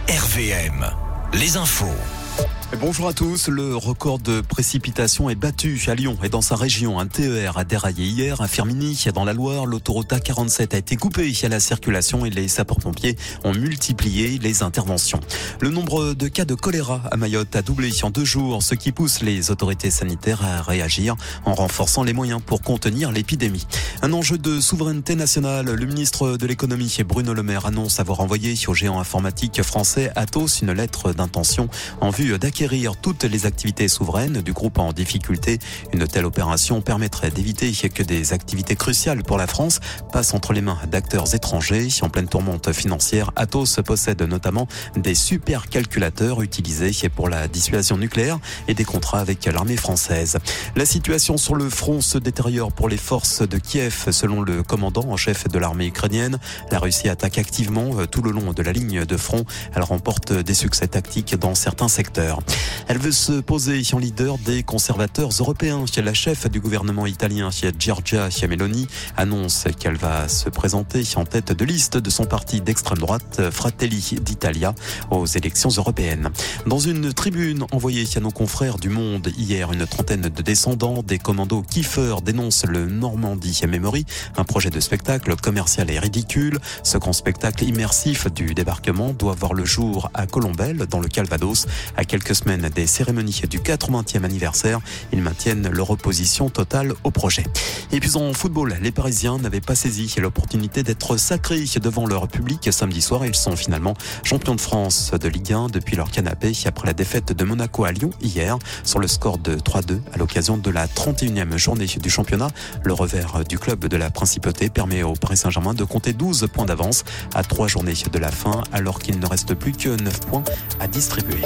RVM, les infos. Bonjour à tous. Le record de précipitations est battu à Lyon et dans sa région. Un TER a déraillé hier à Firminy, dans la Loire. L'autoroute A47 a été coupée à la circulation et les sapeurs-pompiers ont multiplié les interventions. Le nombre de cas de choléra à Mayotte a doublé en 2 jours, ce qui pousse les autorités sanitaires à réagir en renforçant les moyens pour contenir l'épidémie. Un enjeu de souveraineté nationale. Le ministre de l'économie, Bruno Le Maire, annonce avoir envoyé au géant informatique français Atos une lettre d'intention en vue d'acquérir toutes les activités souveraines du groupe en difficulté. Une telle opération permettrait d'éviter que des activités cruciales pour la France passent entre les mains d'acteurs étrangers. En pleine tourmente financière, Atos possède notamment des supercalculateurs utilisés pour la dissuasion nucléaire et des contrats avec l'armée française. La situation sur le front se détériore pour les forces de Kiev. Selon le commandant en chef de l'armée ukrainienne, la Russie attaque activement tout le long de la ligne de front. Elle remporte des succès tactiques dans certains secteurs. Elle veut se poser en leader des conservateurs européens. La chef du gouvernement italien, Giorgia Meloni, annonce qu'elle va se présenter en tête de liste de son parti d'extrême droite, Fratelli d'Italia, aux élections européennes. Dans une tribune envoyée à nos confrères du Monde hier, une trentaine de descendants des commandos Kiefer dénoncent le Normandie Memory, un projet de spectacle commercial et ridicule. Ce grand spectacle immersif du débarquement doit voir le jour à Colombelles, dans le Calvados, à quelques semaines des cérémonies du 80e anniversaire. Ils maintiennent leur opposition totale au projet. Et puis en football, les Parisiens n'avaient pas saisi l'opportunité d'être sacrés devant leur public samedi soir. Ils sont finalement champions de France de Ligue 1 depuis leur canapé après la défaite de Monaco à Lyon hier sur le score de 3-2 à l'occasion de la 31e journée du championnat. Le revers du club de la Principauté permet au Paris Saint-Germain de compter 12 points d'avance à 3 journées de la fin, alors qu'il ne reste plus que 9 points à distribuer.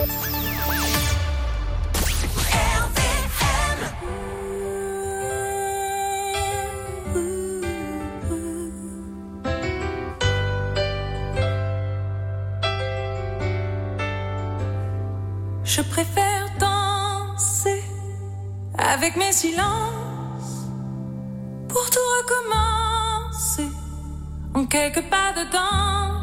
Je préfère danser avec mes silences pour tout recommencer en quelques pas dedans.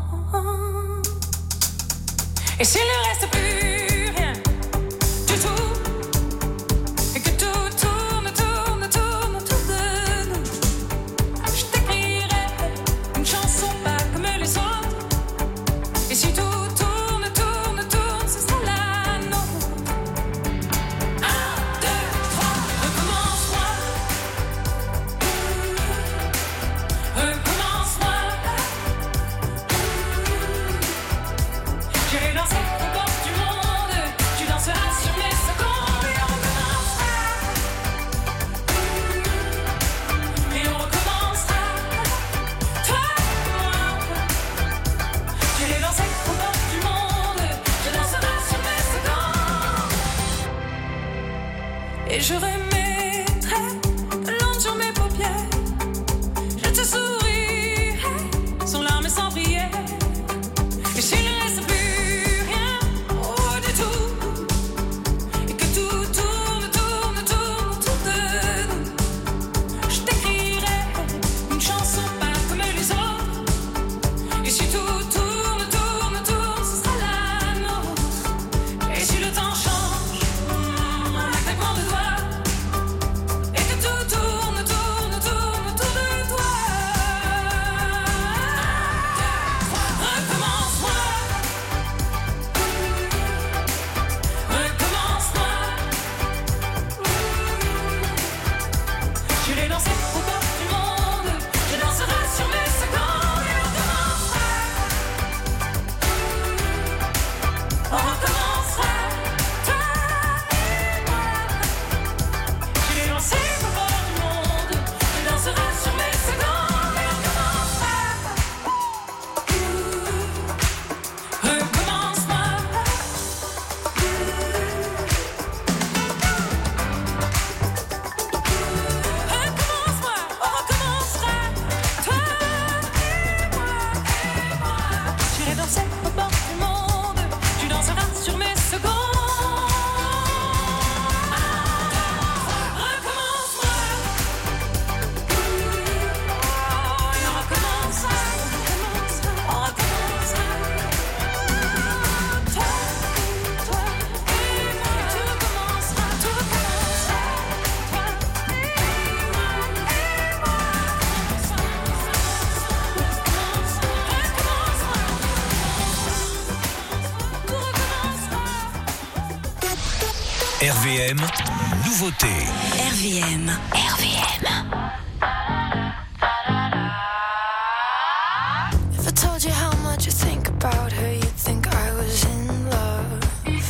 Et s'il ne reste plus rien du tout et que tout tourne autour de nous, je t'écrirai une chanson pas comme les autres. Et si tout et je remettrai de l'encre sur mes paupières. Je te sourirai sans larmes et sans prière. Et s'il ne reste plus rien du tout et que tout tourne autour de nous, je t'écrirai une chanson pas comme les autres. Et si tout tourne, ce sera la nôtre. Et si le temps change, un claquement de doigts, RVM, nouveauté. RVM. If I told you how much I think about her, you'd think I was in love.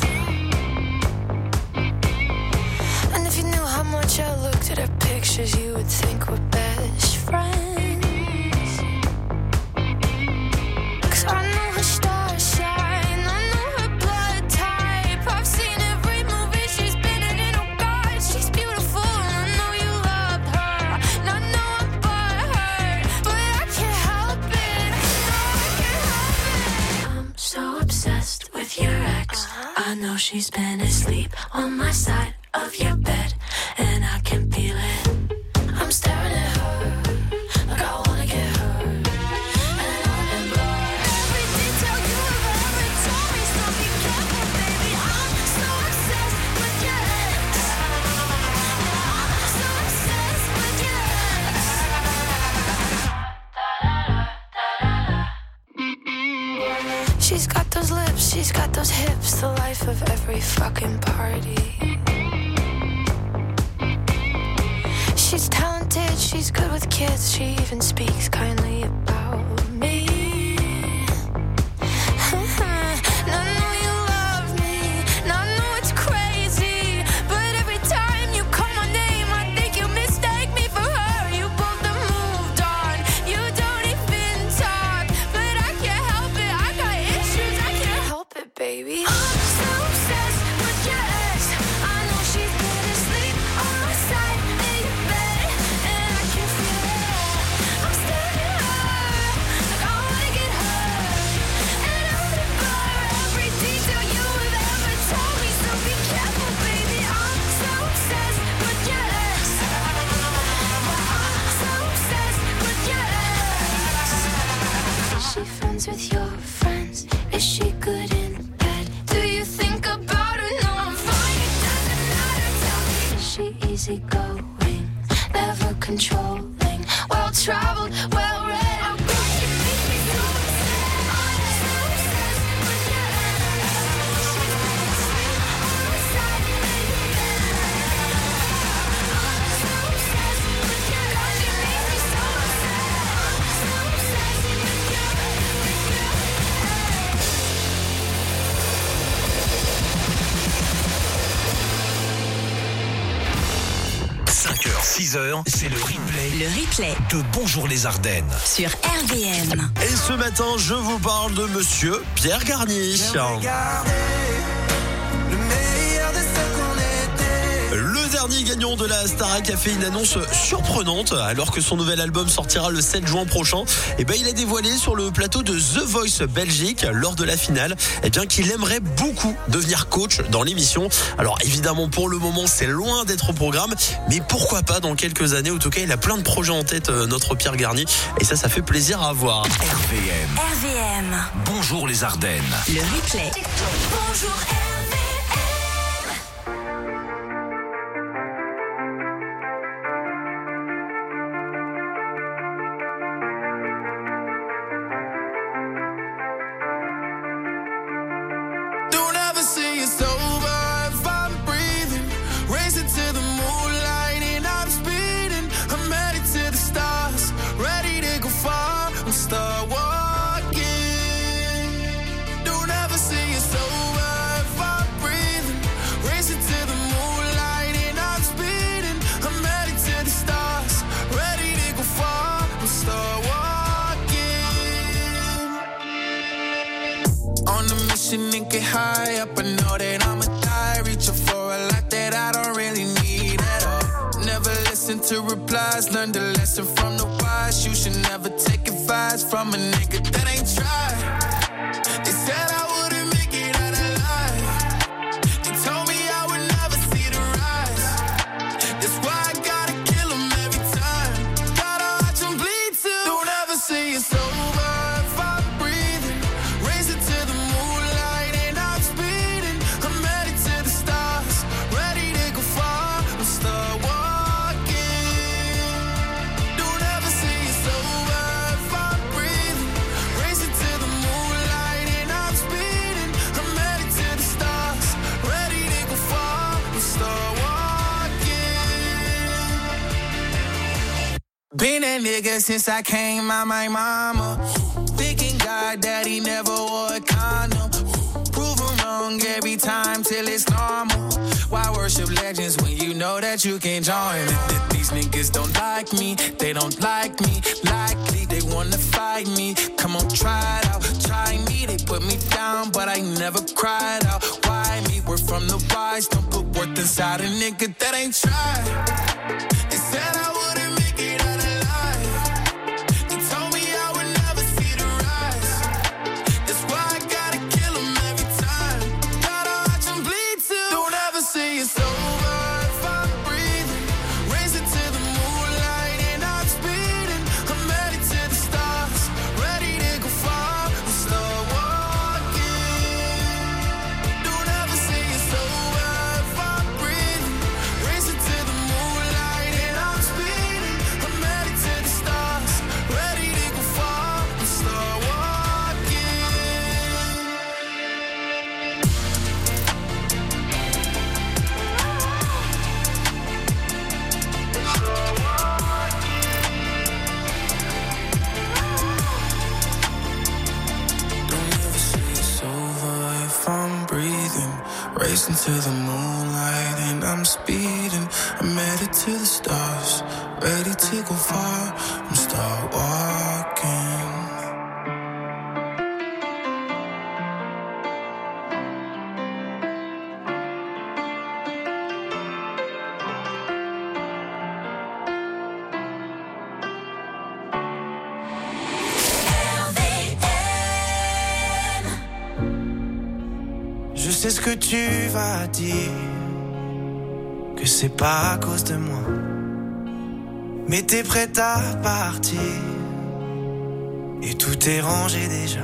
And if you knew how much I looked at her pictures, you would think we're best friends. 'Cause I know her stars shine, I know her blood type. I've seen every movie she's been in, oh God, she's beautiful. And I know you loved her, and I know I'm butthurt, but I can't help it, no, I can't help it. I'm so obsessed with your ex. I know she's been asleep on my side of your bed, and I can feel it. I'm staring at her, like I wanna get her. And I remember every detail you ever told me, so be careful, baby. I'm so obsessed with your ex. I'm so obsessed with your ex. She's got those lips, she's got those hips, the life of every fucking party. She's talented, she's good with kids, she even speaks kindly about me. And I know you love me, and I know it's crazy, but every time you call my name, I think you mistake me for her. You both have moved on, you don't even talk, but I can't help it, I got issues, I can't help it, baby. I'm so obsessed with your ex. I know she's been asleep on my side in your bed, and I can feel it. I'm staring at her, like I wanna get her. And I remember every detail you have ever told me, so be careful, baby. I'm so obsessed with your ex. I'm so obsessed with your ex. Is she friends with your friends? Is she good in bed? Do you think about her? No, I'm fine, it doesn't matter. Tell me, is she easygoing, never controlling, well-traveled, well-read? Oh, God, she makes me so upset. I'm so obsessed with your ex. She's been asleep on my side in your bed. I'm so obsessed with your ex. God, she makes me so upset. I'm so obsessed with your ex. 5h, 6h, c'est le replay Le replay de Bonjour les Ardennes. sur RVM. Et ce matin, je vous parle de monsieur Pierre Garnier. Le dernier gagnant de la Starac a fait une annonce surprenante. Alors que son nouvel album sortira le 7 juin prochain, il a dévoilé sur le plateau de The Voice Belgique, lors de la finale, qu'il aimerait beaucoup devenir coach dans l'émission. Alors évidemment, pour le moment, c'est loin d'être au programme, mais pourquoi pas dans quelques années. En tout cas, il a plein de projets en tête, notre Pierre Garnier, et ça fait plaisir à voir. RVM, Bonjour les Ardennes. Le replay. Bonjour Don't ever say it's over if I'm breathing. Racing to the moonlight and I'm speeding. I'm headed to the stars, ready to go far and start walking. Don't ever say it's over if I'm breathing. Racing to the moonlight and I'm speeding. I'm headed to the stars, ready to go far and start walking. On a mission and get high up, I know that I'ma die. Reaching for a lot that I don't really need at all. Never listen to replies, learn the lesson from the wise. You should never take advice from a nigga that ain't tried. They said I wouldn't make it out alive. They told me I would never see the rise. That's why I gotta kill 'em every time. Gotta watch 'em bleed too. Don't ever say it's over if I'm breathing. Racing to the moonlight and I'm speeding. I'm headed to the stars, ready to go far and start walking. Don't ever say it's over if I'm breathing. Racing to the moonlight and Been that nigga since I came out my mama. Thinking God that he never wore a condom. Prove him wrong every time till it's normal. Why worship legends when you know that you can join? These niggas don't like me, they don't like me. Likely they wanna fight me. Come on, try it out, try me. They put me down, but I never cried out. Why me? We're from the wise. Don't put worth inside a nigga that ain't tried. They said I wouldn't make it out alive. They told me I would never see the rise. That's why I gotta kill them every time. Gotta watch them bleed too. Don't ever say it's over if I'm breathing. Raise it to the moonlight and I'm speeding. I'm headed to the stars, ready to go far and start walking. Don't ever say it's over if I'm breathing. Raise it to the moonlight and I'm speeding. I'm headed to the stars, ready to go far and start walking. Don't ever say it's over if I'm breathing. Racing to the moonlight and I'm speeding. I'm headed to the stars, ready to go far and start walking. Je sais ce que tu vas dire, que c'est pas à cause de moi. Mais t'es prête à partir, et tout est rangé déjà.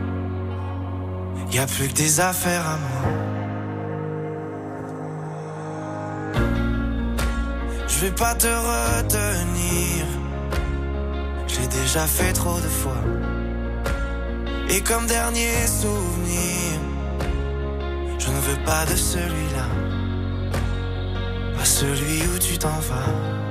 Y'a plus que des affaires à moi. Je vais pas te retenir, j'ai déjà fait trop de fois. Et comme dernier souvenir, je ne veux pas de celui-là, pas celui où tu t'en vas.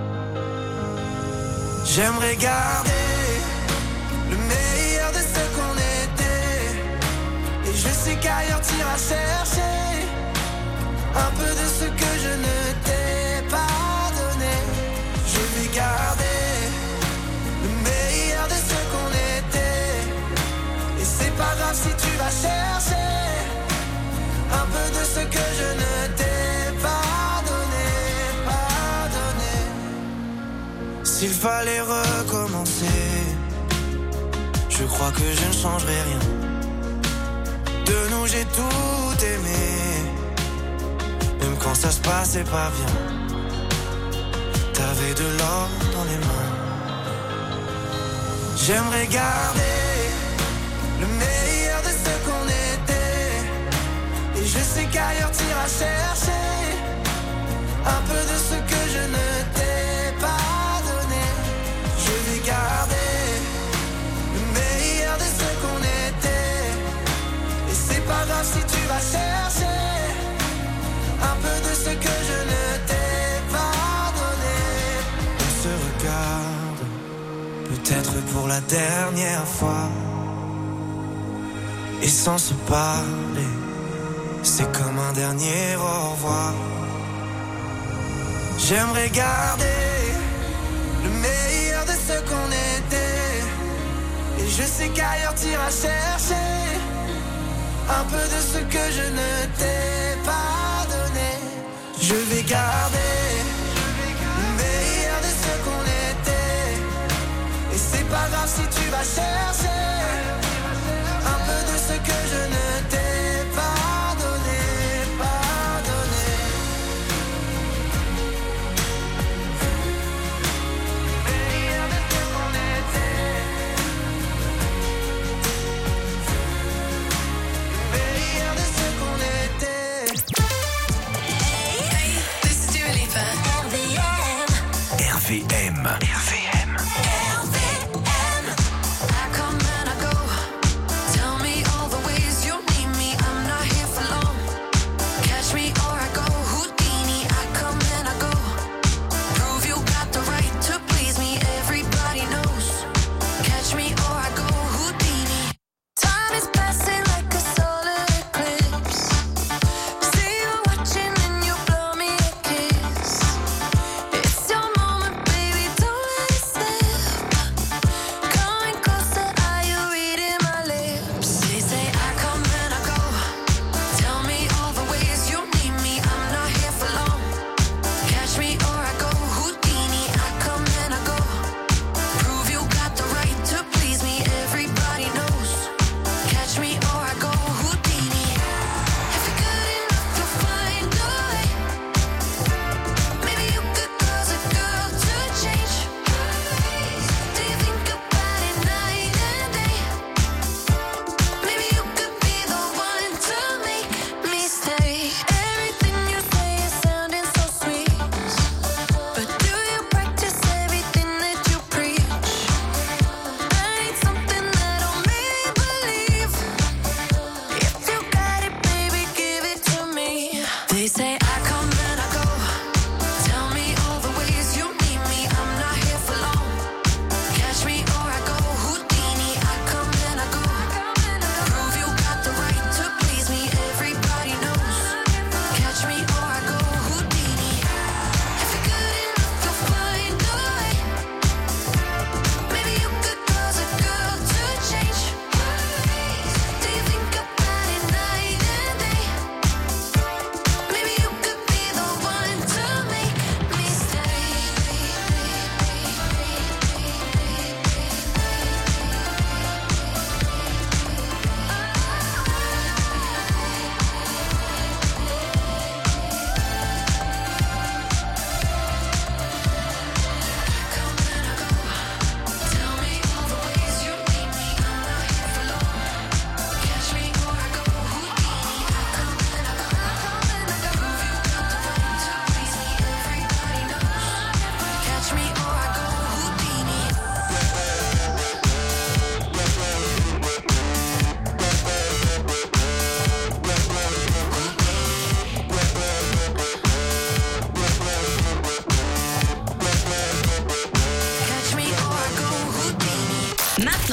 J'aimerais garder le meilleur de ce qu'on était. Et je sais qu'ailleurs t'iras chercher un peu de ce que je ne t'ai pas donné. Je vais garder le meilleur de ce qu'on était. Et c'est pas grave si tu vas chercher un peu de ce que je ne t'ai pas donné, pas donné. S'il fallait recommencer, je crois que je ne changerai rien. De nous j'ai tout aimé, même quand ça se passait pas bien. T'avais de l'or dans les mains. J'aimerais garder le meilleur de ce qu'on était. Et je sais qu'ailleurs t'iras chercher un peu de ce que je ne t'ai pas donné. Je vais garder le meilleur de ce qu'on était. Et c'est pas grave si tu vas chercher un peu de ce que je ne t'ai pas donné. On se regarde, peut-être pour la dernière fois. Et sans se parler, c'est comme un dernier au revoir. J'aimerais garder le meilleur de ce qu'on était. Et je sais qu'ailleurs t'iras chercher un peu de ce que je ne t'ai pas donné. Je vais garder le meilleur de ce qu'on était. Et c'est pas grave si tu vas chercher un peu de ce que je ne t'ai pas donné, pas donné. Meilleur de ce qu'on était. Meilleur de ce qu'on était. Hey, this is Dua Lipa. RVM. I come and I go. Tell me all the ways you need me. I'm not here for long. Catch me or I go. Houdini, I come and I go. Prove you got the right to please me. Everybody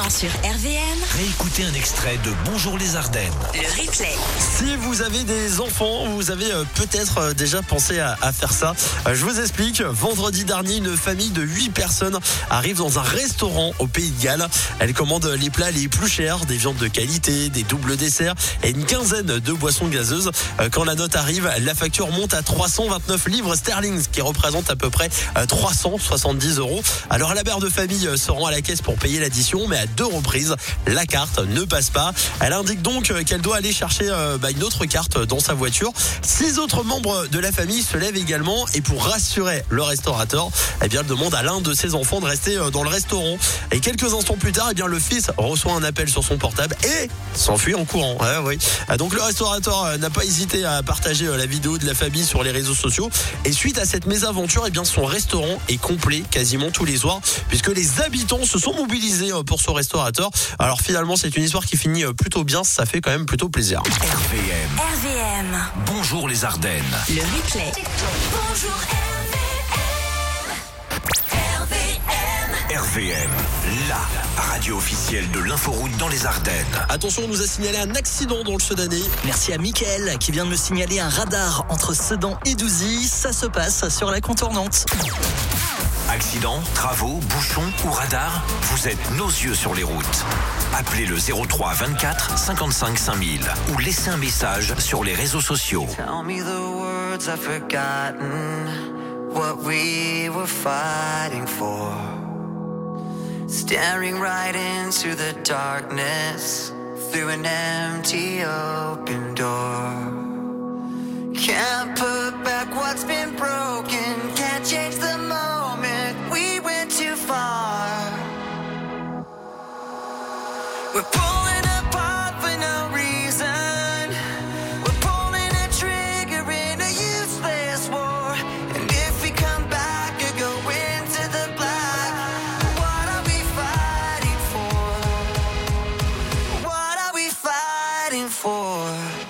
maintenant sur RVM. Réécoutez un extrait de Bonjour les Ardennes. Le replay. Si vous avez des enfants, vous avez peut-être déjà pensé à faire ça. Je vous explique. Vendredi dernier, une famille de 8 personnes arrive dans un restaurant au Pays de Galles. Elle commande les plats les plus chers, des viandes de qualité, des doubles desserts et une quinzaine de boissons gazeuses. Quand la note arrive, la facture monte à 329 livres sterling, ce qui représente à peu près 370 €. Alors la mère de famille se rend à la caisse pour payer l'addition, mais à 2 reprises, la carte ne passe pas. Elle indique donc qu'elle doit aller chercher une autre carte dans sa voiture. 6 autres membres de la famille se lèvent également et pour rassurer le restaurateur, elle demande à l'un de ses enfants de rester dans le restaurant. Et quelques instants plus tard, le fils reçoit un appel sur son portable et s'enfuit en courant. Oui. Donc le restaurateur n'a pas hésité à partager la vidéo de la famille sur les réseaux sociaux. Et suite à cette mésaventure, son restaurant est complet quasiment tous les soirs puisque les habitants se sont mobilisés pour ce restaurateur. Alors finalement, c'est une histoire qui finit plutôt bien. Ça fait quand même plutôt plaisir. RVM. Bonjour les Ardennes. Le replay. Bonjour RVM, la radio officielle de l'inforoute dans les Ardennes. Attention, on nous a signalé un accident dans le Sedanais. Merci à Mickaël qui vient de me signaler un radar entre Sedan et Douzy. Ça se passe sur la contournante. Accident, travaux, bouchons ou radar, vous êtes nos yeux sur les routes. Appelez le 03 24 55 5000 ou laissez un message sur les réseaux sociaux. Tell me the words I've forgotten, what we were fighting for. Staring right into the darkness, through an empty open door. Can't put back what's been broken, can't change the moment, we went too far. We're pulling apart for no reason, we're pulling a trigger in a useless war. And if we come back or go into the black, what are we fighting for? What are we fighting for?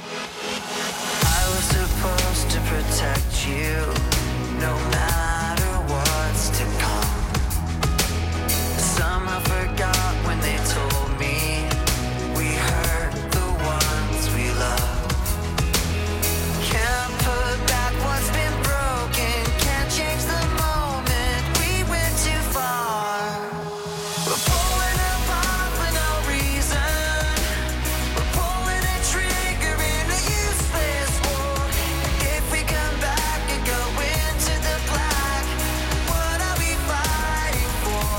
I was supposed to protect you, no matter what's to come. Some I forgot when they told me we hurt the ones we love. Can't put back what's been broken, can't change the moment, we went too far. We're pulling apart for no reason, we're pulling a trigger in a useless war. If we come back and go into the black, what are we fighting for?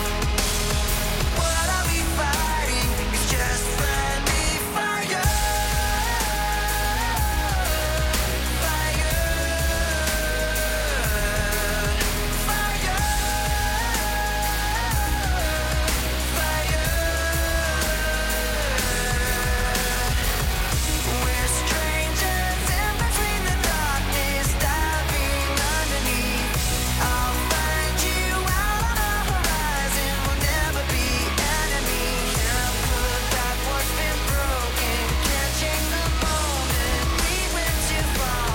What are we fighting? It's just friendly fire. We're strangers in between the darkness, diving underneath. I'll find you out on the horizon, we'll never be enemies. Can't put back what's been broken, can't change the moment, we went too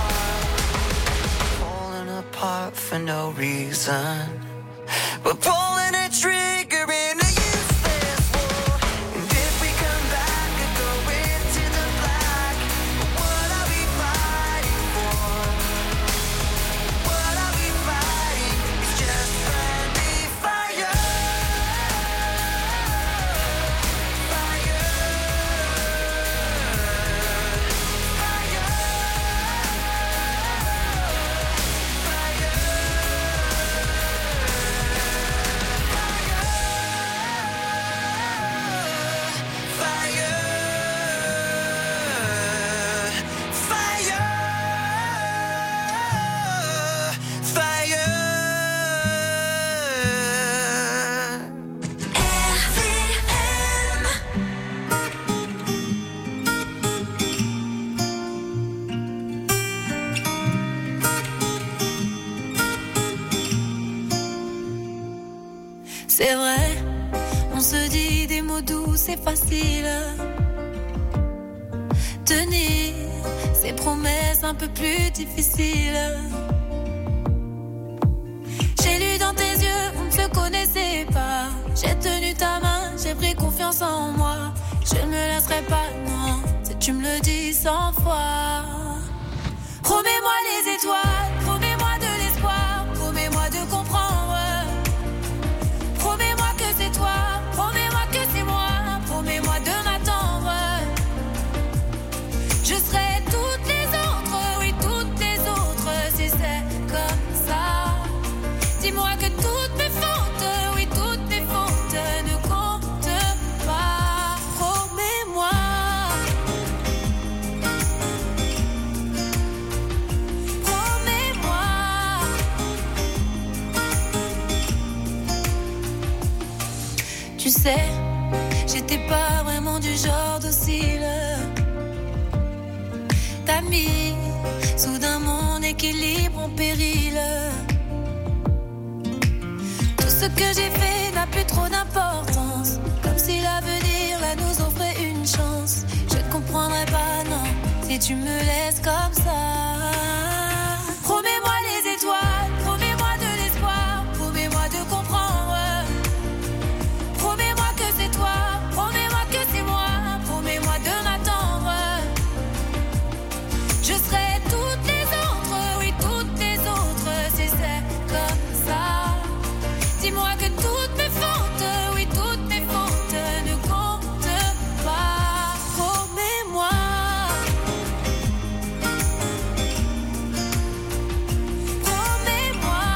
far. Falling apart for no reason, we're pulling a trigger in a useless war. And if we come back and go into the black, what are we fighting for? What are we fighting? It's just friendly fire. Fire. C'est vrai, on se dit des mots doux, c'est facile. Tenir ses promesses un peu plus difficiles. J'ai lu dans tes yeux, on ne se connaissait pas. J'ai tenu ta main, j'ai pris confiance en moi. Je ne me laisserai pas, non, si tu me le dis 100 fois. Promets-moi les étoiles, promets-moi de l'espoir, promets-moi de comprendre. Promets-moi que c'est toi, promets-moi que c'est moi, promets-moi de m'attendre. Je serai toutes les autres, oui toutes les autres, si c'est comme ça. Dis-moi que toutes mes fautes, oui toutes mes fautes ne comptent pas. Promets-moi. Promets-moi. Tu sais, j'étais pas vraiment du genre docile. T'as mis soudain mon équilibre en péril. Tout ce que j'ai fait n'a plus trop d'importance. Comme si l'avenir là nous offrait une chance. Je ne comprendrai pas, non, si tu me laisses comme ça. Promets-moi les étoiles, promets-moi de l'espoir, promets-moi de comprendre. Promets-moi que c'est toi, promets-moi que c'est moi, promets-moi de m'attendre. Je serai toutes les autres, oui toutes les autres, si c'est comme ça. Dis-moi que toutes mes fautes, oui toutes mes fautes ne comptent pas. Promets-moi. Promets-moi.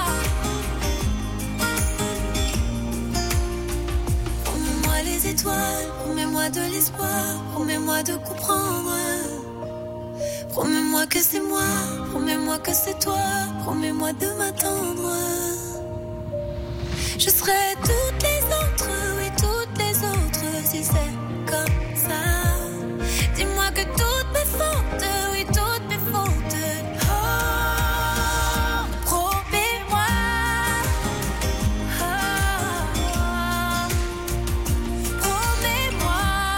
Promets-moi les étoiles, promets-moi de l'espoir, promets-moi de comprendre. Promets-moi que c'est moi, promets-moi que c'est toi, promets-moi de m'attendre. Je serai toutes les autres, oui toutes les autres, si c'est comme ça. Dis-moi que toutes mes fautes, oui toutes mes fautes. Oh, promets-moi. Oh, promets-moi.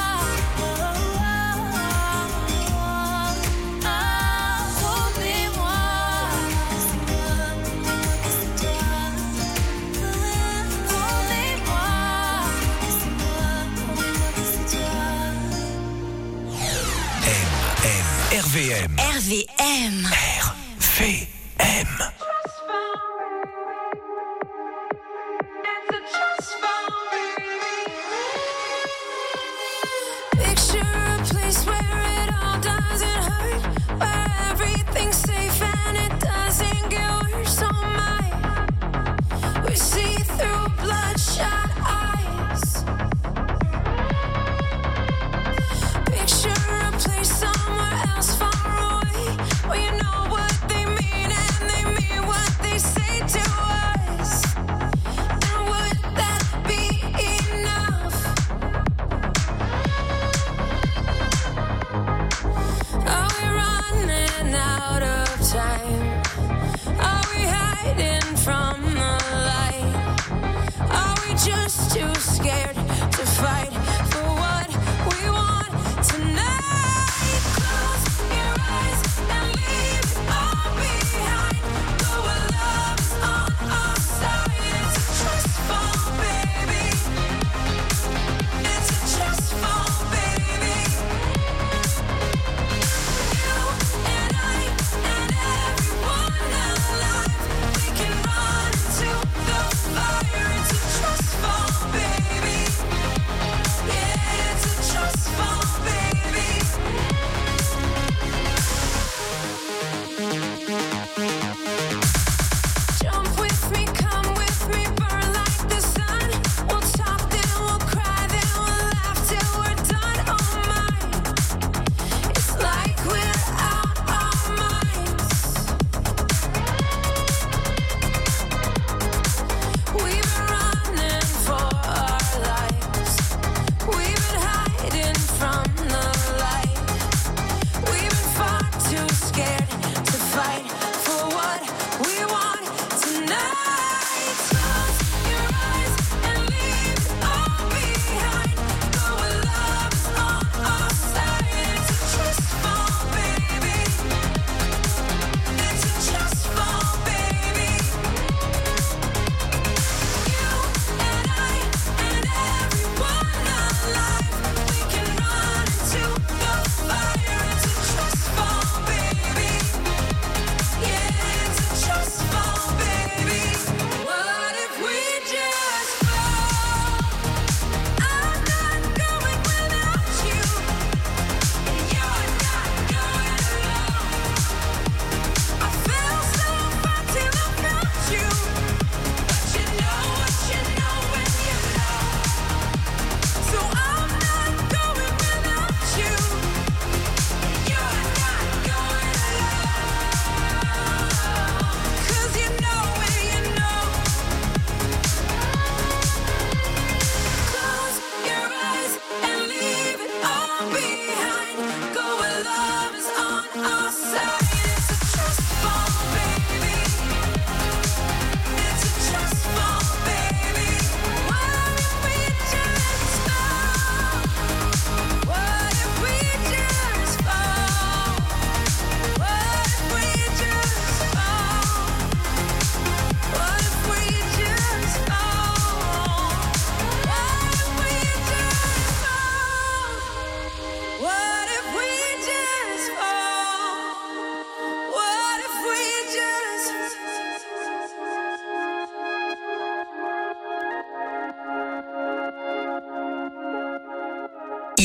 Promets-moi. Que c'est toi. Promets-moi que c'est toi. RVM. RVM. RVM. Picture a place where it all doesn't hurt, where everything's safe and it doesn't get worse. Oh my, we see through bloodshot eyes. Picture a place somewhere else far away, where you know what they mean and they mean what they say to us. And would that be enough? Are we running out of time? Are we hiding from the light? Are we just too scared to fight for what we want tonight? Close your eyes and leave it all behind. Though our love is on our side, it's a trust fall, baby. It's a trust fall, baby. You and I and everyone alive, we can run into the fire. It's a trust fall, baby. Yeah.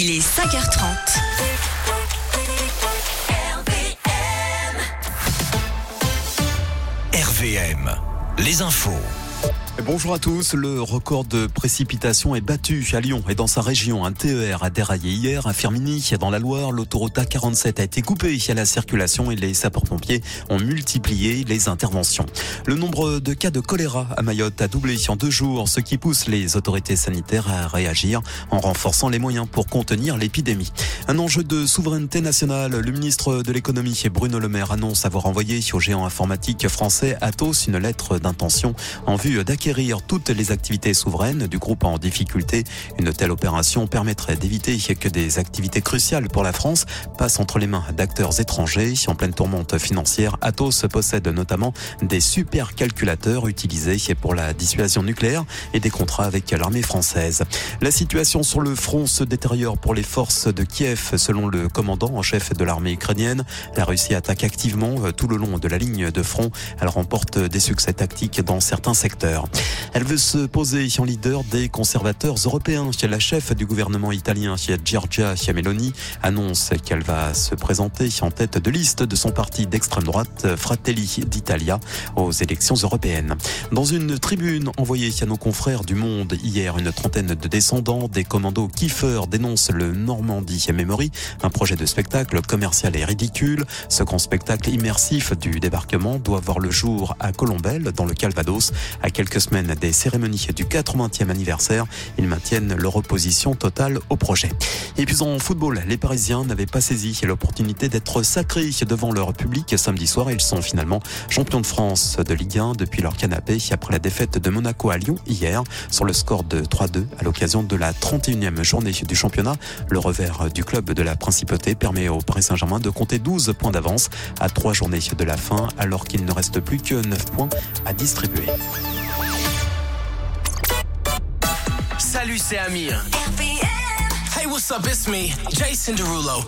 Il est 5h30. RVM, les infos. Bonjour à tous. Le record de précipitations est battu à Lyon et dans sa région. Un TER a déraillé hier à Firminy, dans la Loire. L'autoroute A47 a été coupée à la circulation et les sapeurs-pompiers ont multiplié les interventions. Le nombre de cas de choléra à Mayotte a doublé en 2 jours, ce qui pousse les autorités sanitaires à réagir en renforçant les moyens pour contenir l'épidémie. Un enjeu de souveraineté nationale. Le ministre de l'économie, Bruno Le Maire, annonce avoir envoyé au géant informatique français Atos une lettre d'intention en vue d'acquérir toutes les activités souveraines du groupe en difficulté. Une telle opération permettrait d'éviter que des activités cruciales pour la France passent entre les mains d'acteurs étrangers. En pleine tourmente financière, Atos possède notamment des supercalculateurs utilisés pour la dissuasion nucléaire et des contrats avec l'armée française. La situation sur le front se détériore pour les forces de Kiev. Selon le commandant en chef de l'armée ukrainienne, la Russie attaque activement tout le long de la ligne de front. Elle remporte des succès tactiques dans certains secteurs. Elle veut se poser en leader des conservateurs européens. La chef du gouvernement italien, Giorgia Meloni, annonce qu'elle va se présenter en tête de liste de son parti d'extrême droite, Fratelli d'Italia, aux élections européennes. Dans une tribune envoyée à nos confrères du Monde hier, une trentaine de descendants des commandos Kiefer dénoncent le Normandie Memory, un projet de spectacle commercial et ridicule. Ce grand spectacle immersif du débarquement doit voir le jour à Colombelles, dans le Calvados, à quelques semaines des cérémonies du 80e anniversaire. Ils maintiennent leur opposition totale au projet. Et puis en football, les Parisiens n'avaient pas saisi l'opportunité d'être sacrés devant leur public samedi soir. Ils sont finalement champions de France de Ligue 1 depuis leur canapé après la défaite de Monaco à Lyon hier sur le score de 3-2 à l'occasion de la 31e journée du championnat. Le revers du club de la Principauté permet au Paris Saint-Germain de compter 12 points d'avance à 3 journées de la fin, alors qu'il ne reste plus que 9 points à distribuer. Salut, c'est Amir. Hey, what's up, it's me, Jason Derulo.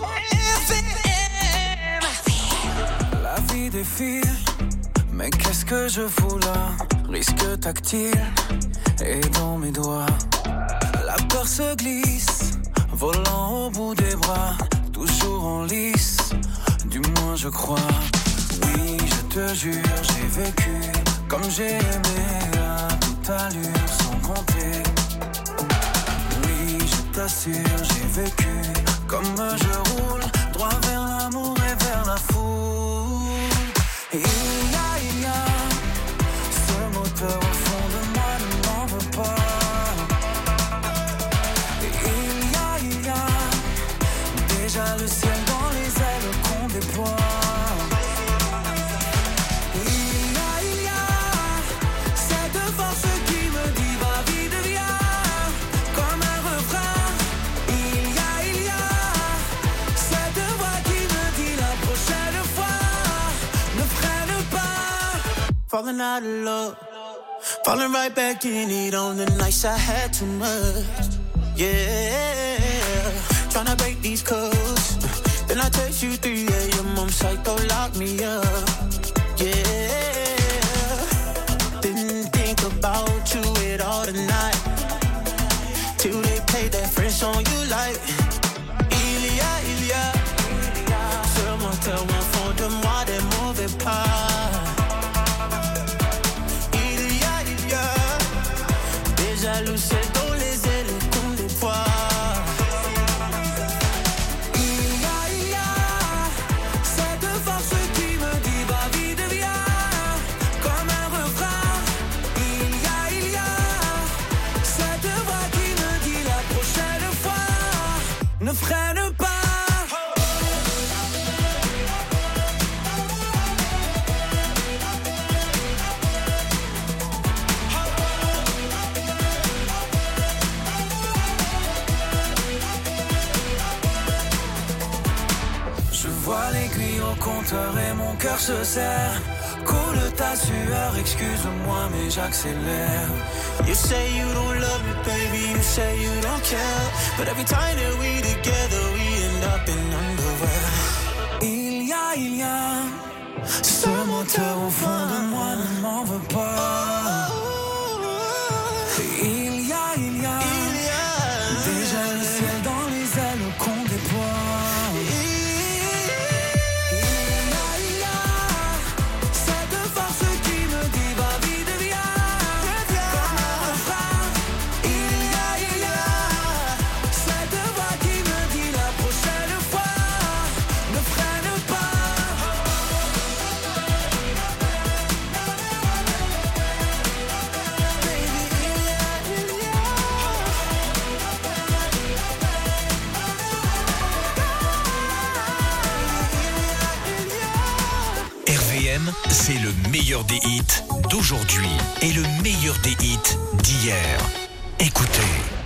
La vie défile, mais qu'est-ce que je fous là? Risque tactile et dans mes doigts. La peur se glisse, volant au bout des bras, toujours en lice, du moins je crois. Oui, je te jure, j'ai vécu comme j'ai aimé à toute allure sans compter. Oui, je t'assure, j'ai vécu comme je roule, droit vers l'amour et vers la foule. Et il y a ce moteur au fond de moi, ne m'en veux pas. Et il y a déjà le ciel dans les ailes qu'on déploie. Il y a cette force qui me dit va vite viens, comme un refrain. Il y a cette voix qui me dit la prochaine fois ne freine pas. Falling out of love, falling right back in it on the nights I had too much. Yeah, tryna break these codes. Then I text you 3 a.m. I'm psycho, lock me up. Yeah, didn't think about you at all tonight, till they played that French song you like. Il y a ce moteur au fond de moi, des mauvais pas. Il y a déjà le ciel dans les ailes qu'on déploie. Il y a cette force qui me dit va vite viens, comme un refrain. Il y a cette voix qui me dit la prochaine fois ne freine pas. Je vois l'aiguille au compteur et mon cœur se serre. Coule ta sueur, excuse-moi mais j'accélère. You say you don't love me, baby, you say you don't care. But every time that we together, we end up in underwear. Il y a ce moteur au fond de moi, ne m'en veux pas. Il y a déjà le ciel dans les ailes RVM, c'est le meilleur des hits d'aujourd'hui et le meilleur des hits d'hier. Écoutez.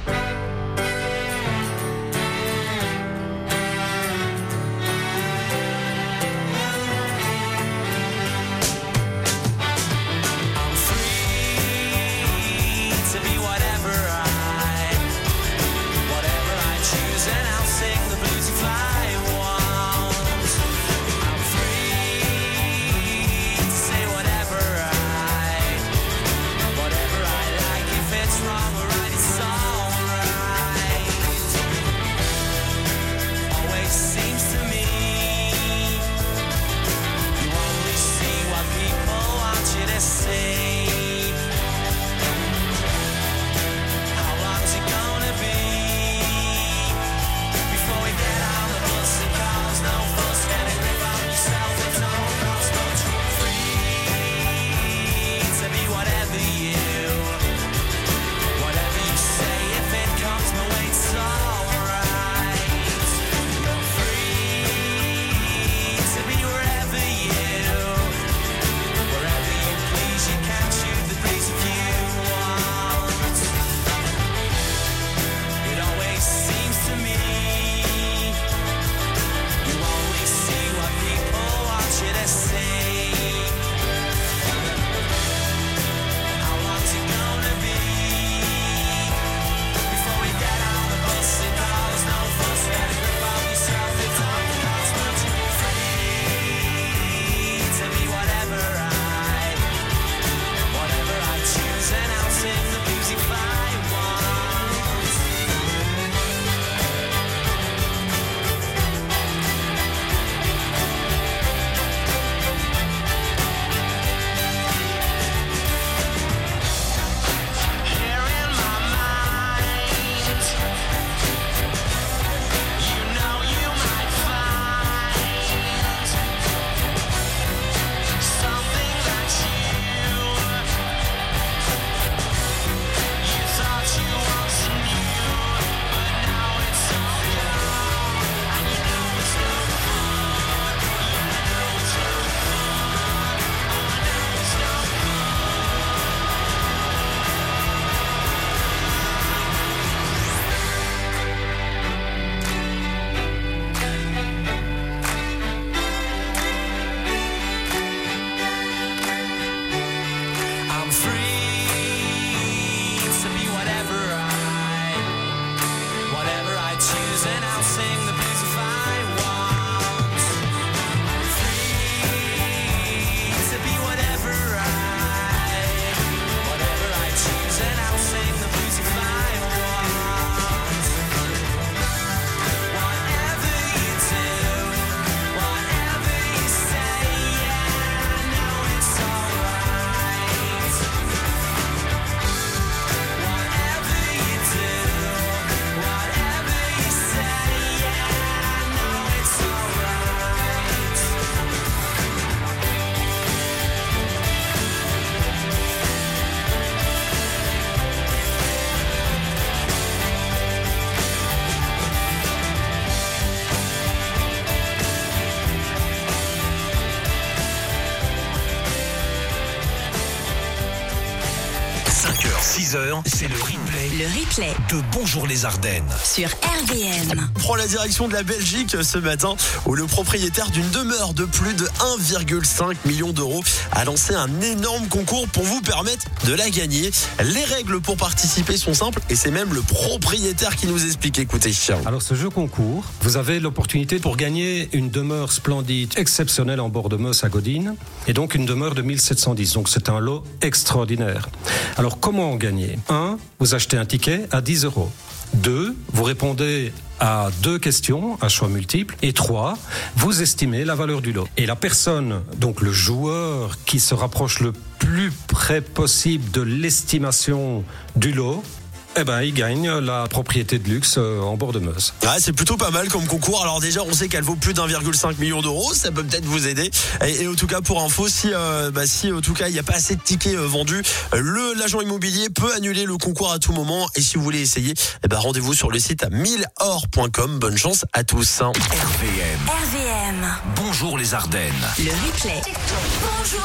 C'est le replay de Bonjour les Ardennes sur RVM. Prend la direction de la Belgique ce matin où le propriétaire d'une demeure de plus de 1,5 million d'euros a lancé un énorme concours pour vous permettre de la gagner. Les règles pour participer sont simples et c'est même le propriétaire qui nous explique. Écoutez. Alors ce jeu concours, vous avez l'opportunité pour gagner une demeure splendide, exceptionnelle en bord de Meuse à Godine et donc une demeure de 1710. Donc c'est un lot extraordinaire. Alors comment gagner ? 1, vous achetez un ticket à 10 euros. 2, vous répondez à 2 questions, à choix multiples. Et 3, vous estimez la valeur du lot. Et la personne, donc le joueur qui se rapproche le plus près possible de l'estimation du lot, eh ben, il gagne la propriété de luxe en bord de Meuse. Ouais, c'est plutôt pas mal comme concours. Alors déjà, on sait qu'elle vaut plus d'1,5 million d'euros. Ça peut peut-être vous aider. Et en tout cas, pour info, si en tout cas il n'y a pas assez de tickets vendus, l'agent immobilier peut annuler le concours à tout moment. Et si vous voulez essayer, rendez-vous sur le site 1000or.com. Bonne chance à tous. RVM. RVM. Bonjour les Ardennes. Le replay. Bonjour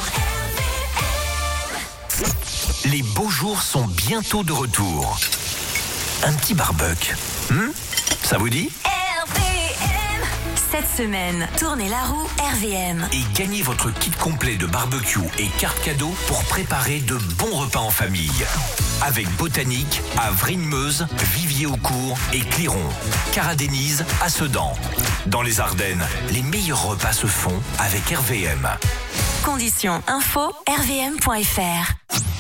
RVM. Les beaux jours sont bientôt de retour. Un petit barbecue. Ça vous dit ? RVM. Cette semaine, tournez la roue RVM. Et gagnez votre kit complet de barbecue et carte cadeau pour préparer de bons repas en famille. Avec Botanique à Vrigne-Meuse, Vivier-au-Court et Cliron. Caradénise à Sedan. Dans les Ardennes, les meilleurs repas se font avec RVM. Conditions info rvm.fr.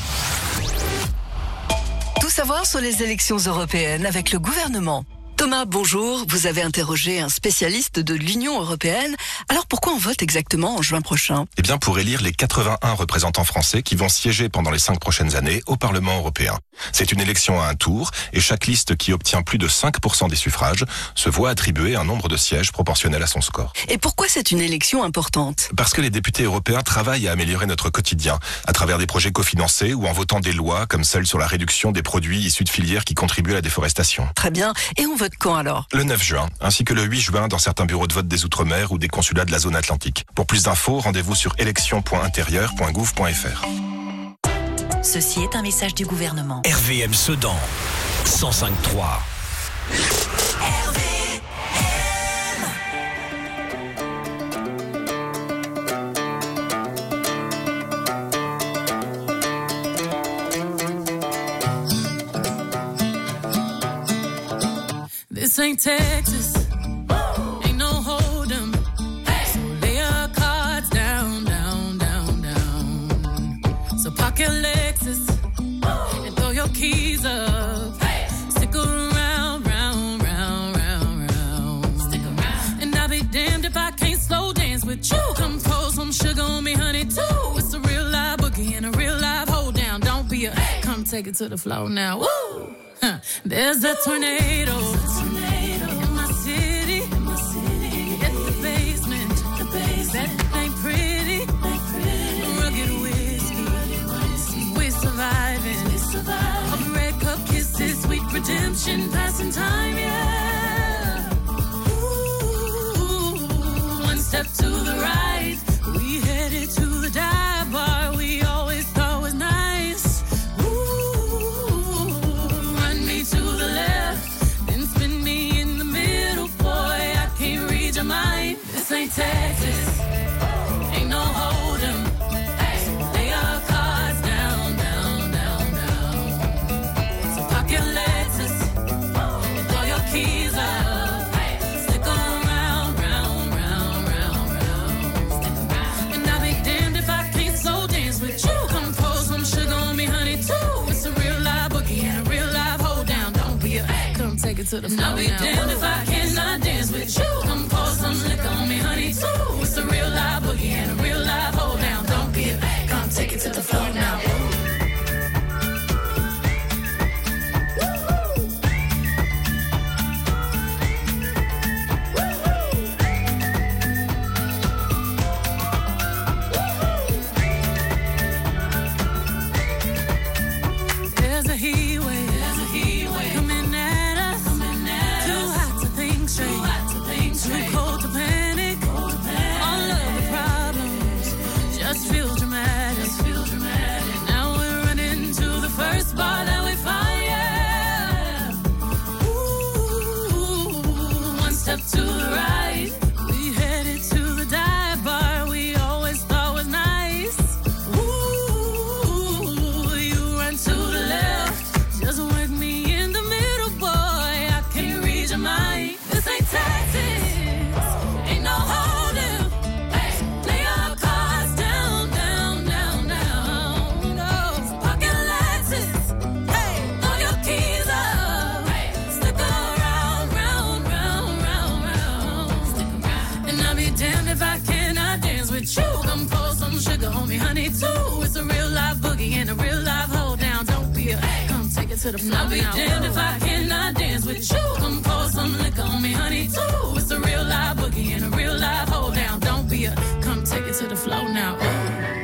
Tout savoir sur les élections européennes avec le gouvernement. Thomas, bonjour. Vous avez interrogé un spécialiste de l'Union européenne. Alors pourquoi on vote exactement en juin prochain ? Eh bien, pour élire les 81 représentants français qui vont siéger pendant les 5 prochaines années au Parlement européen. C'est une élection à un tour et chaque liste qui obtient plus de 5% des suffrages se voit attribuer un nombre de sièges proportionnel à son score. Et pourquoi c'est une élection importante ? Parce que les députés européens travaillent à améliorer notre quotidien à travers des projets cofinancés ou en votant des lois comme celle sur la réduction des produits issus de filières qui contribuent à la déforestation. Très bien. Et on vote quand alors ? Le 9 juin, ainsi que le 8 juin dans certains bureaux de vote des Outre-mer ou des consulats de la zone atlantique. Pour plus d'infos, rendez-vous sur élection.intérieur.gouv.fr. Ceci est un message du gouvernement. RVM Sedan, 105.3. This ain't Texas. Ain't no hold 'em. So lay your cards down, down, down, down. So park your Lexus and throw your keys up. Stick around, round, round, round, round. Stick around. And I'll be damned if I can't slow dance with you. Come pour some sugar on me, honey, too. It's a real live boogie and a real live hold down. Don't be a come take it to the floor now. Woo! There's a tornado. In my city. At the basement. That ain't pretty. Rugged whiskey. We're surviving. All the red cup kisses, sweet redemption, passing time, yeah. Ooh, one step to the right. We headed to the dive bar we always thought was nice. To the left, then spin me in the middle, boy, I can't read your mind. This ain't Texas, ain't no hold 'em. Lay your cards down, down, down, down. So park your Lexus and throw your keys up. Stick around, round, round, round, round. And I'll be damned if I can't slow dance with you. Come pour some sugar on me, honey, too. It's a real live boogie and a real live hold down. Don't be a come take it to the floor. I'll be damned if I cannot dance with you. Come pour some liquor on me, honey, too. It's a real live boogie and a real live hold down. Don't be a come take it to the floor now. There's a heat wave. Coming at us. Too hot to think straight. Too cold to panic. All of the problems just feel dramatic. Now we're running to the first bar that we find. Yeah. Ooh, one step to the right. We headed to the dive bar we always thought was nice. Ooh, you run to the left. Just with me in the middle, boy, I can't read your mind. This ain't Texas, ain't no holding. Lay your cards down, down, down, down. No, park your Lexus, throw your keys up. Stick around, round, round, round, round. And I'll be damned if I cannot dance with you. Come pour some sugar on me, honey, too. It's a real live boogie and a real live hold down. Don't be a come take it to the floor. I'll be damned if I cannot dance with you. Come pour some liquor on me, honey, too. It's a real live boogie and a real live hold down. Don't be a come take it to the floor now. Ooh.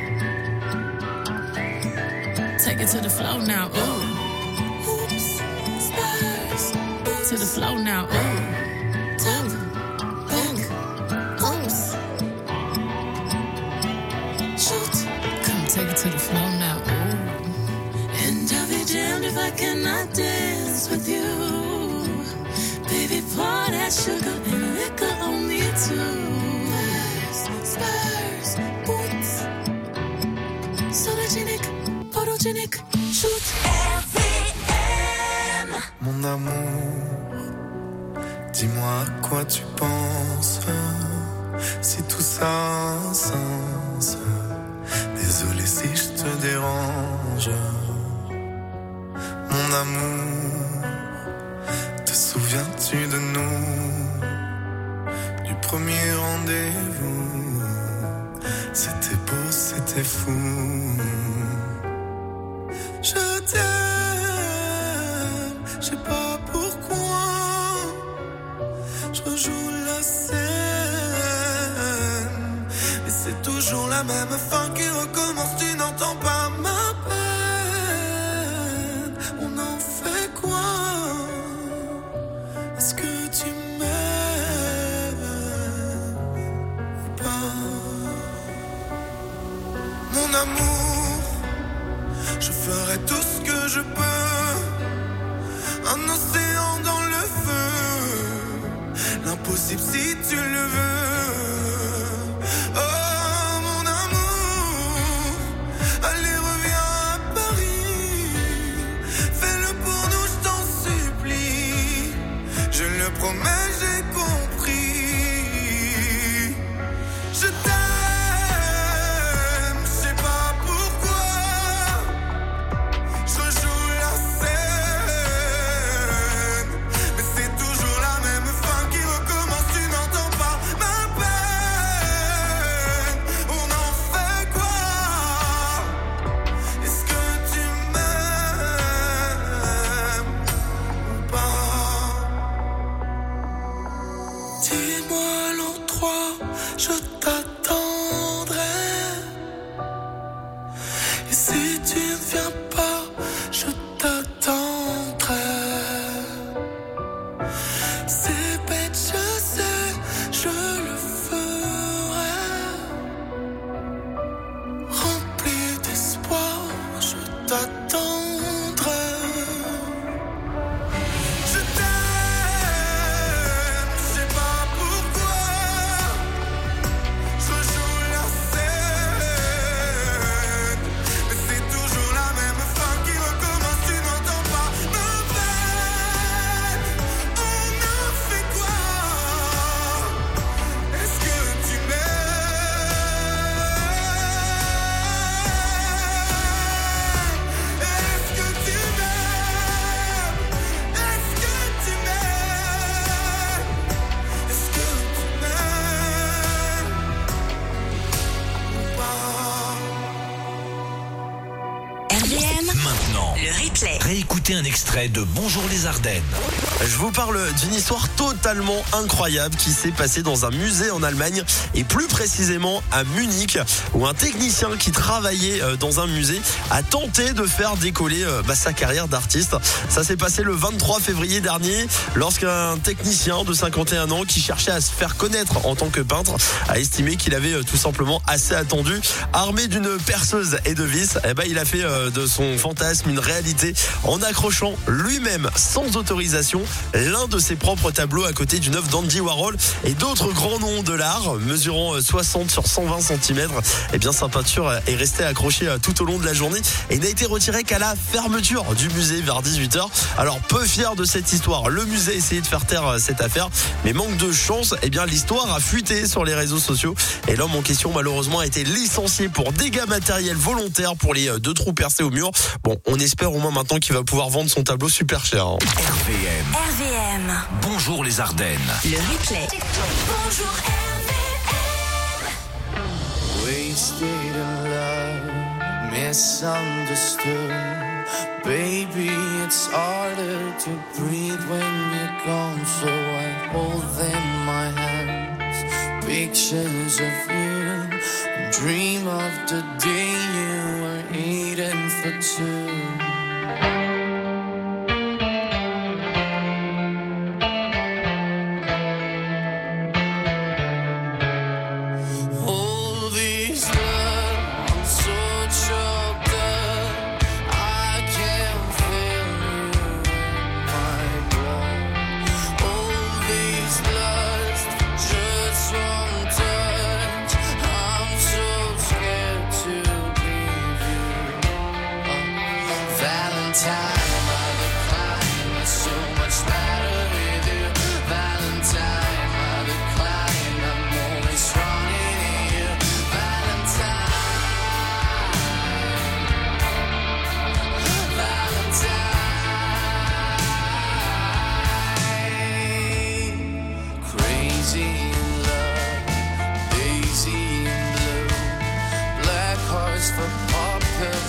Take it to the floor now. Ooh. Hoops, spurs, to the floor now. Ooh. Top, back, oops. Why can't I dance with you? Baby, pour that sugar and liquor on me too. Spurs, boots, sologenic, photogenic, shoot. RVM. Mon amour, dis-moi à quoi tu penses. Si tout ça a un sens. Désolé si je te dérange. Mon amour, te souviens-tu de nous? Du premier rendez-vous. C'était beau, c'était fou. Je t'aime, je sais pas pourquoi. Je rejoue la scène, mais c'est toujours la même fin qui recommence. Tu n'entends pas ma peine. On en fait quoi? Est-ce que tu m'aimes ou pas? Mon amour, je ferai tout ce que je peux. Un océan dans le feu. L'impossible si tu le veux. Oh mon amour, allez reviens à Paris. Fais-le pour nous, je t'en supplie. Je le promets, j'ai compris. Je t'aime, je sais pas pourquoi. Je rejoue la scène, mais c'est toujours la même fin qui recommence. Tu n'entends pas ma peine. On en fait quoi? Est-ce que tu m'aimes ou pas? Dis-moi l'endroit, je t'attendrai. Et si tu ne viens pas, je t'attendrai. C'est bête, je sais, je le ferai. Rempli d'espoir, je t'attendrai. Je t'aime, je sais pas pourquoi. Je joue la scène, mais c'est toujours la même fin qui recommence. Tu n'entends pas ma peine. On en fait quoi? Est-ce que tu m'aimes? Est-ce que tu m'aimes? Est-ce que tu m'aimes? Est-ce que tu m'aimes ou pas? RVM, Maintenant, le replay. réécoutez un extrait de Bonjour les Ardennes. Je vous parle d'une histoire totalement incroyable qui s'est passée dans un musée en Allemagne et plus précisément à Munich où un technicien qui travaillait dans un musée a tenté de faire décoller sa carrière d'artiste. Ça s'est passé le 23 février dernier lorsqu'un technicien de 51 ans qui cherchait à se faire connaître en tant que peintre a estimé qu'il avait tout simplement assez attendu. Armé d'une perceuse et de vis, il a fait de son fantasme une réalité en accrochant lui-même sans autorisation l'un de ses propres tableaux à côté d'une œuvre d'Andy Warhol et d'autres grands noms de l'art mesurant 60 sur 120 cm. Sa peinture est restée accrochée tout au long de la journée et n'a été retirée qu'à la fermeture du musée vers 18h. Alors peu fier de cette histoire, le musée a essayé de faire taire cette affaire, mais manque de chance, l'histoire a fuité sur les réseaux sociaux et l'homme en question malheureusement a été licencié pour dégâts matériels volontaires pour les 2 trous percés au mur. Bon, on espère au moins maintenant qu'il va pouvoir vendre son tableau super cher. RVM, Bonjour les Ardennes. le replay. Bonjour RVM. Wasted in love, misunderstood. Baby, it's harder to breathe when you're gone. So I hold in my hands pictures of you and dream of the day you were eating for two. All these love, I'm so choked up. I can't feel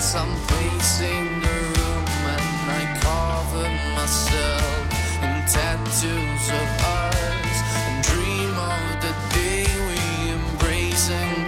someplace in the room, and I cover myself in tattoos of ours and dream of the day we embrace and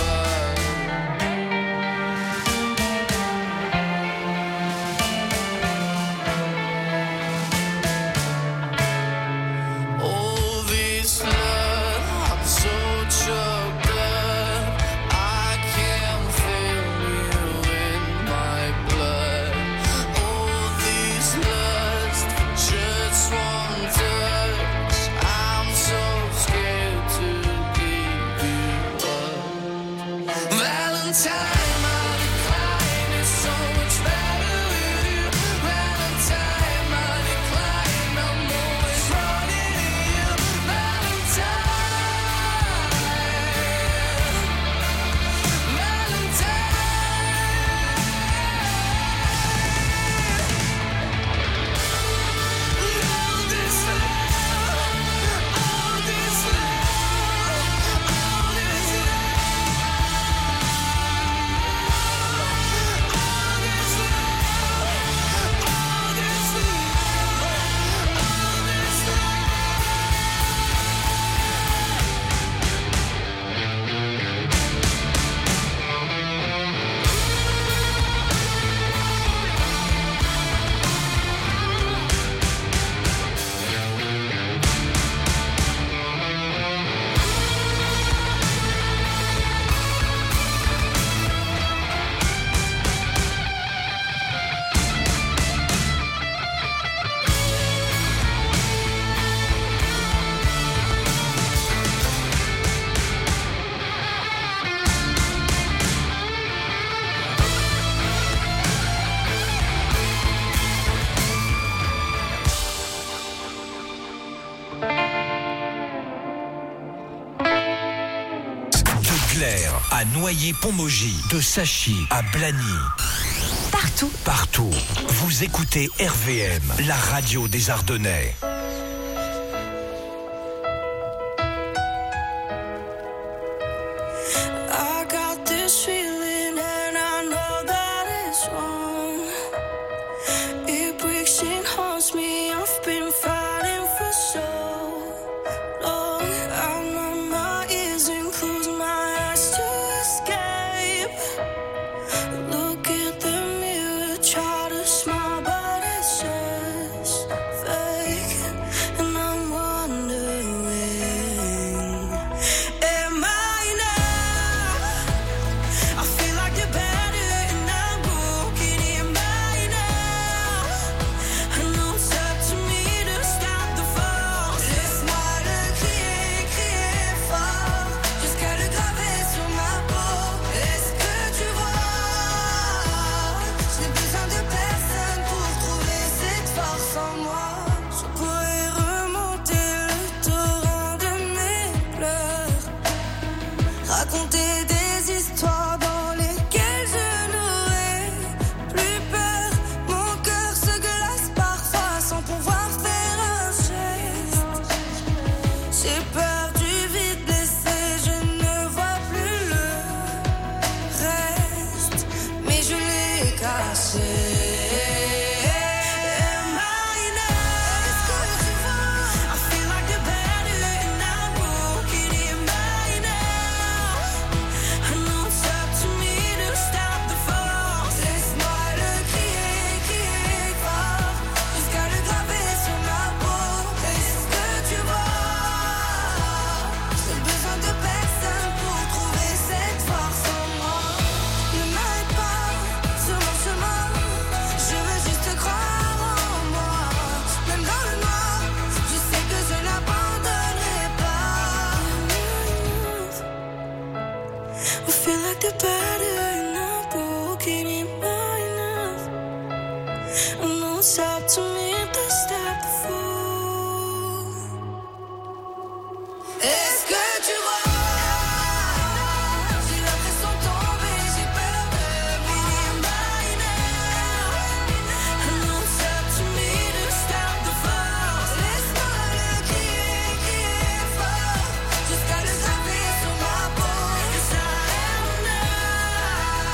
à Noyer-Pont-Maugis, de Sachy à Blagny. Partout. Vous écoutez RVM, la radio des Ardennais. I got this feeling and I know that it's wrong. It breaks and haunts me. I've been fighting for so long. I numb my ears and close my eyes to escape. Look at the mirror, try to smile, but it's just fake. And I'm wondering, am I enough? I feel like the better and I'm broken. Am I enough? I know it's up to me to stop the fall. Laisse-moi le crier fort, jusqu'à le graver sur ma peau. Est-ce que tu vois? Je n'ai besoin de personne pour trouver cette force en moi. Je pourrais remonter le torrent de mes pleurs, raconter des histoires dans lesquelles je n'aurais plus peur. Mon cœur se glace parfois sans pouvoir faire un geste. J'ai peur du vide laissé, je ne vois plus le reste, mais je l'ai caché. Am I enough? Est-ce que tu vois? I feel like the better and I'm broken. Am I enough? I know it's up to me to stop the fall. Laisse-moi le crier fort, jusqu'à le graver sur ma peau. Est-ce que tu vois? J'ai besoin de personne pour trouver cette force en moi. Ne m'arrête pas sur mon chemin, je veux juste croire en moi. Même dans le noir, je sais que je n'abandonnerai pas. I feel like the better and I'm broken. Am I enough? I know it's up to me to stop the fall. Est-ce que tu vois? J'ai l'impression de tomber, j'ai peur de briller. Am I enough? I know it's up to me to stop the fall. Laisse-moi le crier fort, jusqu'à le graver sur ma peau. Yes, I am enough.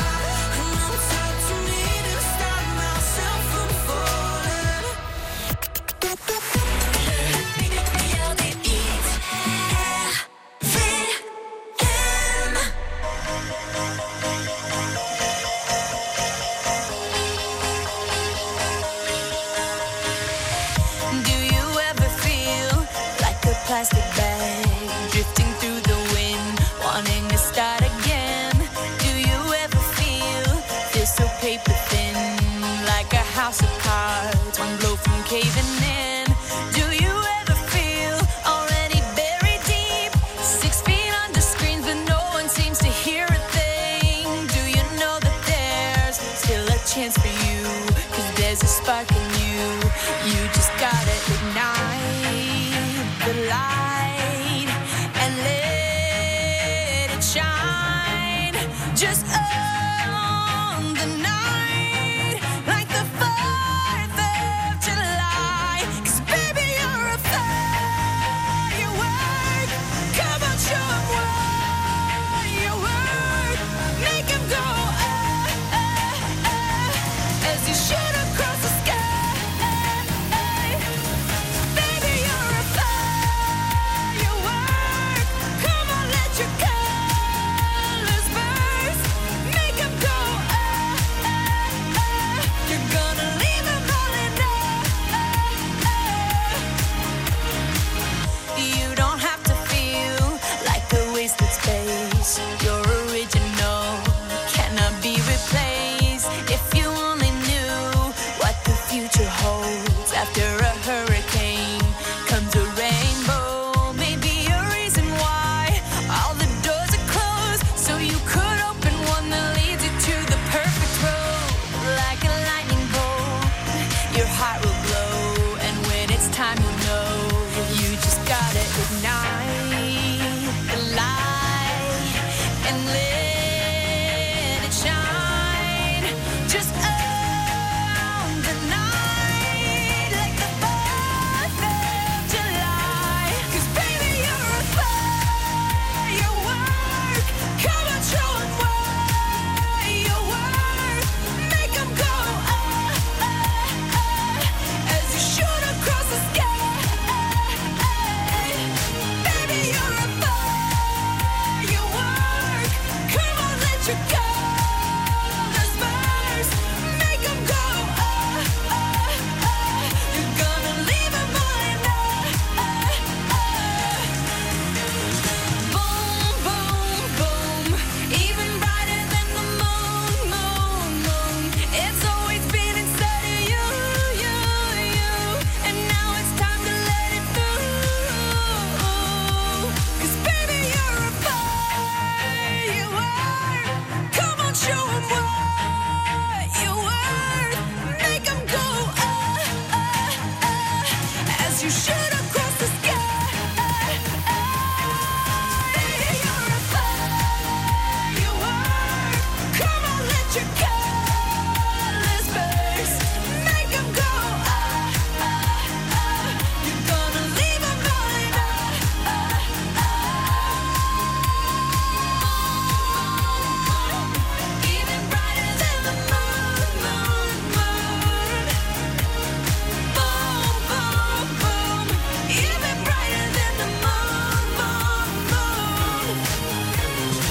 Do you ever feel like a plastic bag drifting through the wind, wanting to start again? Do you ever feel so paper thin, like a house of cards, one blow from caving in? Do you ever feel already buried deep, 6 feet under screens, but no one seems to hear a thing? Do you know that there's still a chance for you? 'Cause there's a spark in you. You just gotta ignite the light and let it shine. Just on the night, like the 4th of July. 'Cause baby, you're a firework. Come on, show 'em what you work. Make 'em go as you shoot across the sky. Baby, you're a firework. Come on, let your colors burst. Make 'em go You're gonna leave 'em all in You don't have to feel like a wasted space. Your original cannot be replaced. If you only knew what the future holds, after a hurricane comes a rainbow. Maybe a reason why all the doors are closed, so you could open one that leads you to the perfect road. Like a lightning bolt, your heart will glow, and when it's time, you know you just gotta ignite the light and live.